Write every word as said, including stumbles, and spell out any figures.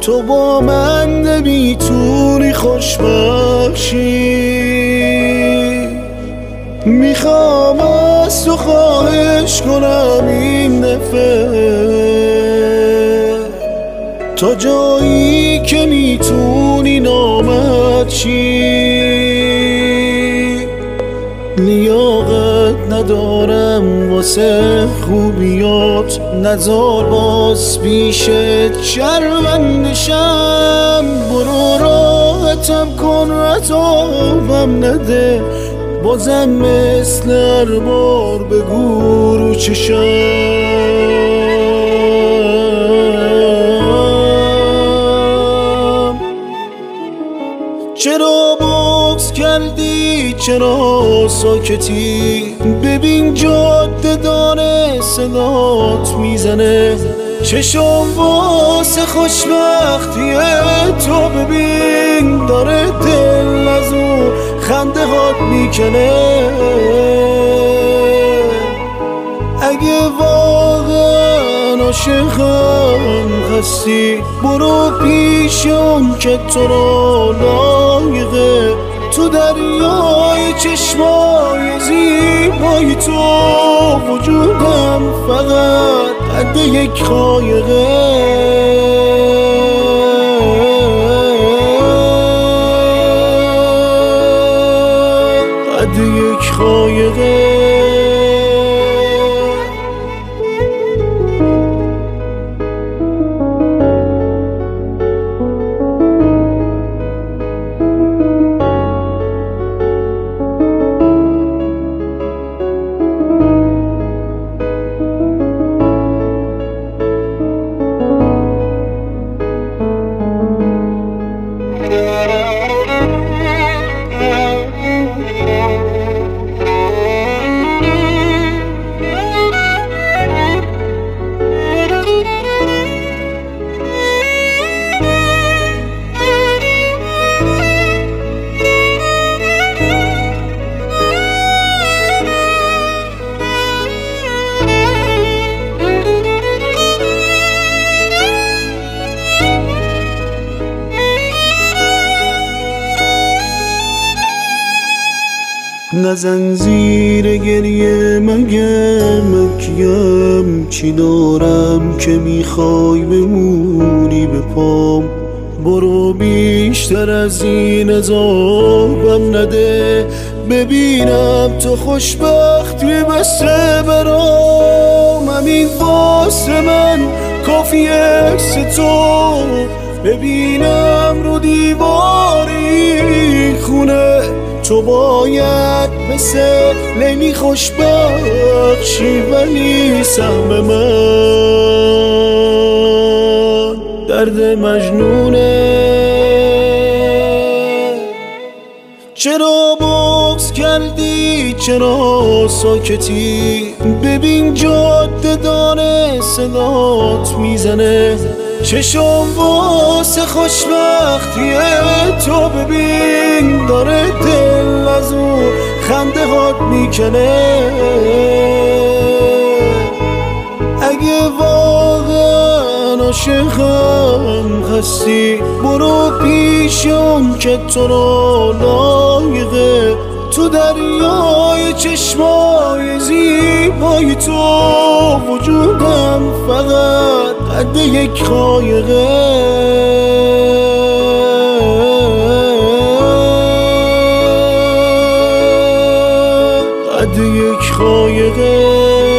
تو با من نمیتونی خوشبخت شی. میخوام از تو خواهش کنم این دفعه، تا جایی که میتونی نامت شی. لیاقت ندارم واسه خوبیات، نزار باز پیشت شرمندشم. برو راحتم کن عذابم نده، بازم مثل هر بار بگو رو چشم. چرا بغض کردی؟ چرا ساکتی؟ ببین جاده داره صدات میزنه، چشم واسه خوشبختی تو ببین داره دل از اون خنده هات میکنه. اگه واقعا عاشقم هستی، برو پیش اون که تو رو لایقه. تو دریای چشمای زیبای تو وجودم فقط قد یک قایقه. قد یک قایقه. نزن زیر گریه مگه مکیم، چی دارم که میخوای بمونی به پام. برو بیشتر از این عذابم نده، ببینم تو خوشبختی بسه برام. همین واسه من کافی عکس تو ببینم رو دیواری خونه. تو باید مثل لیلی خوشبخت شی ولی سهم من درد مجنونه. چرا بغض کردی؟ چرا ساکتی؟ ببین جاده داره صدات میزنه، چشم واسه خوشبختی تو ببین داره دل از اون خنده هات میکنه. اگه واقعا عاشقم هستی، برو پیش اون که تو رو لایقه. تو دریای چشمای زیبای تو وجودم فقط قد یک قایقه. قد یک قایقه.